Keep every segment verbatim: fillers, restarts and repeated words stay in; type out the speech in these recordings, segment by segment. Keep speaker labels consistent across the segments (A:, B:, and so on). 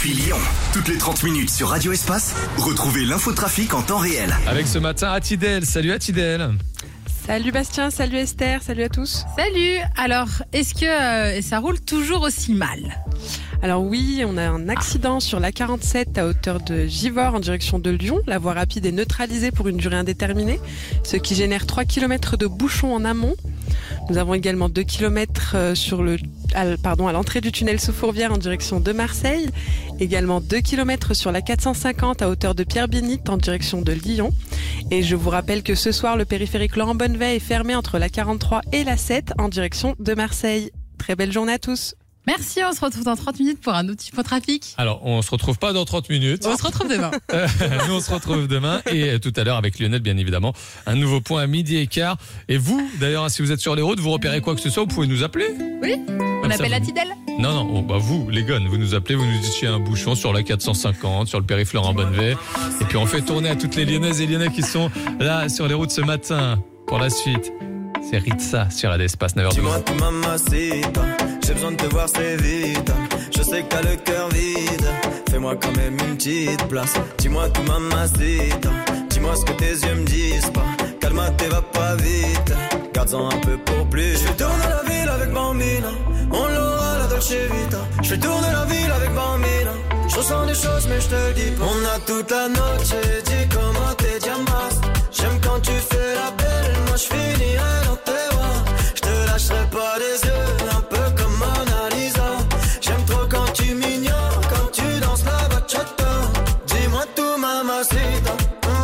A: Depuis Lyon, toutes les trente minutes sur Radio Espace, retrouvez l'infotrafic en temps réel.
B: Avec ce matin Atidel. Salut Atidel.
C: Salut Bastien, salut Esther, salut à tous.
D: Salut. Alors, est-ce que euh, ça roule toujours aussi mal ?
C: Alors oui, on a un accident sur l'A quarante-sept à hauteur de Givors en direction de Lyon. La voie rapide est neutralisée pour une durée indéterminée, ce qui génère trois kilomètres de bouchons en amont. Nous avons également deux kilomètres sur le, à, pardon, à l'entrée du tunnel sous Fourvière en direction de Marseille. Également deux kilomètres sur la quatre cent cinquante à hauteur de Pierre-Bénite en direction de Lyon. Et je vous rappelle que ce soir, le périphérique Laurent Bonnevet est fermé entre la quarante-trois et la sept en direction de Marseille. Très belle journée à tous.
D: Merci, on se retrouve dans trente minutes pour un autre trafic.
B: Alors, on se retrouve pas dans trente minutes.
D: On se retrouve demain.
B: Nous, on se retrouve demain et tout à l'heure avec Lionel, bien évidemment. Un nouveau point à midi et quart. Et vous, d'ailleurs, si vous êtes sur les routes, vous repérez quoi que ce soit, vous pouvez nous appeler.
D: Oui, on appelle Atidel.
B: Non, non, oh, bah vous, les gones, vous nous appelez, vous nous dites qu'il y a un bouchon sur la quatre cent cinquante, sur le périph' Laurent Bonnevet. Et puis on fait tourner à toutes les Lyonnaises et Lyonnais qui sont là sur les routes ce matin. Pour la suite, c'est Ritza sur Radio Espace neuf heures douze.
E: Dis-moi tout mamacita, j'ai besoin de te voir c'est vite. Je sais que t'as le cœur vide, fais-moi quand même une petite place. Dis-moi tout mamacita, dis-moi ce que tes yeux me disent pas. Calme-toi, va pas vite, garde-en un peu pour plus. Je vais tourner la ville avec Bambina, on l'aura la Dolce Vita. Je vais tourner la ville avec Bambina, je ressens des choses mais je te le dis pas. On a toute la noche, dis comment t'es diamant. J'aime quand tu fais la belle, moi je finirai dans tes bras. Je te lâcherai pas des yeux, un peu comme Mona Lisa. J'aime trop quand tu m'ignores, quand tu danses la bachata. Dis-moi tout mamacita,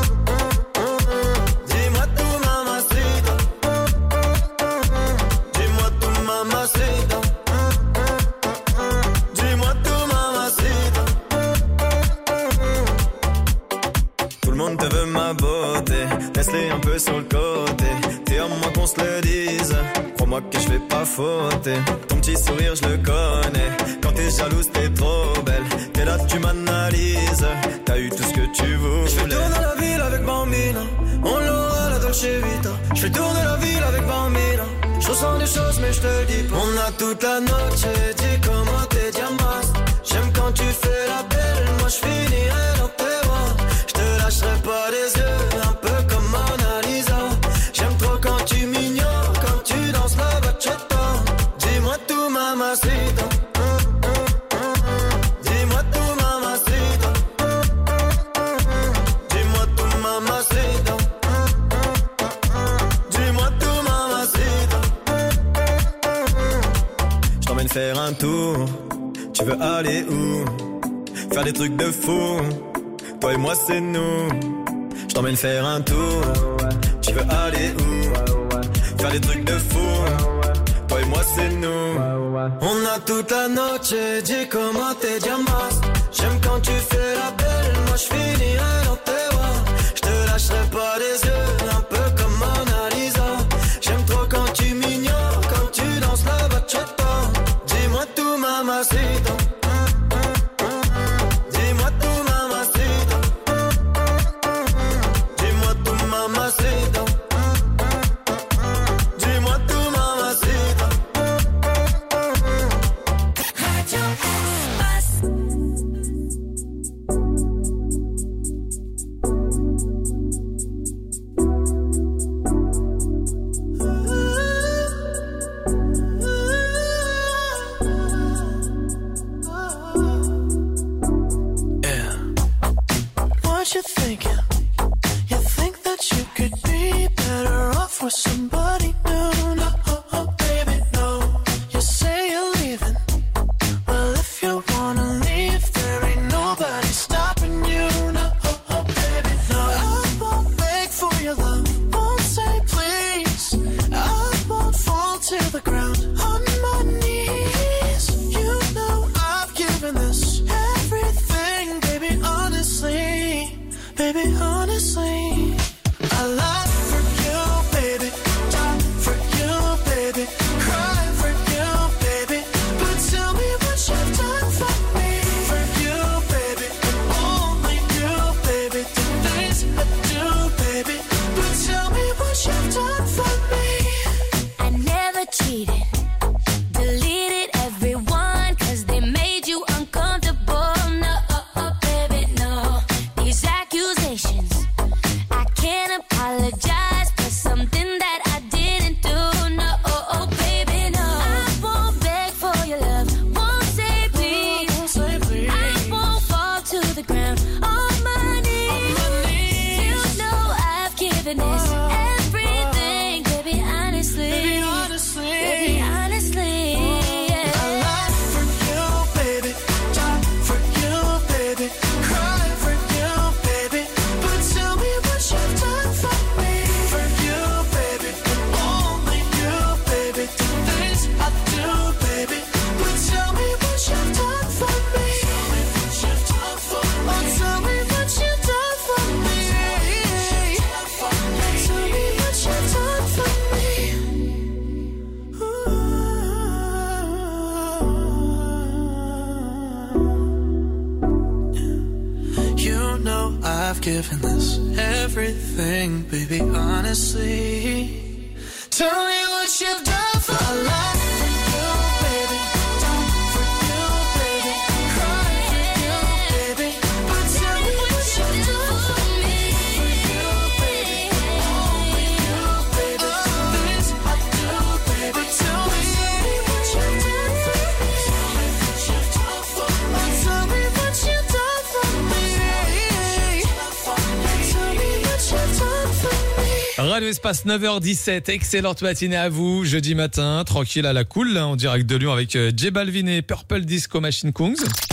E: dis-moi tout mamacita, dis-moi tout mamacita, dis-moi tout mamacita. Tout le monde te veut ma beauté, laisse-les un peu sur le côté. T'es à moi qu'on se le dise, crois-moi que je vais pas fauter. Ton petit sourire je le connais, quand t'es jalouse t'es trop belle. T'es là tu m'analyses, t'as eu tout ce que tu voulais. Je vais tourner la ville avec Bambina, on l'aura la Dolce Vita. Je vais tourner la ville avec Bambina, je ressens des choses mais je te le dis pas. On a toute la noche, dis comment t'es diamant. J'aime quand tu fais la belle, moi je finirai dans tes bras. Je te lâcherai pas des yeux, un peu comme Mona Lisa. J'aime trop quand tu m'ignores, quand tu danses la bachata. Dis-moi tout mamacita, dis-moi tout mamacita, dis-moi tout mamacita, dis-moi tout mamacita. Je t'emmène faire un tour, tu veux aller où? Faire des trucs de fou, toi et moi c'est nous. Je t'emmène faire un tour, tu veux aller où? Faire des trucs de fou, toi et moi c'est nous. On a toute la noche, dis comment t'es diamant. J'aime quand tu fais la belle, moi je finirai dans tes bras. Je te lâcherai pas des yeux, un peu comme Mona Lisa. J'aime trop quand tu m'ignores, quand tu danses la bachata. Dis-moi tout mamacita, dis-moi tout mamacita, dis-moi tout mamacita, dis-moi tout mamacita. Radio Espace.
F: What you thinking? You think that you could be better off with somebody new? No, oh, oh, baby, no. You say you're leaving. Well, if you wanna leave, there ain't nobody stopping you. No, oh, oh, baby, no. I won't beg for your love, won't say please. I won't fall to the ground on my knees. You know I've given this everything, baby, honestly. Baby, honestly, I lie for you, baby. I've given this everything, baby, honestly. Tell me what you've done for my life.
B: Radio Espace neuf heures dix-sept, excellente matinée à vous, jeudi matin, tranquille à la cool, en direct de Lyon avec J Balvin et Purple Disco Machine Kungs.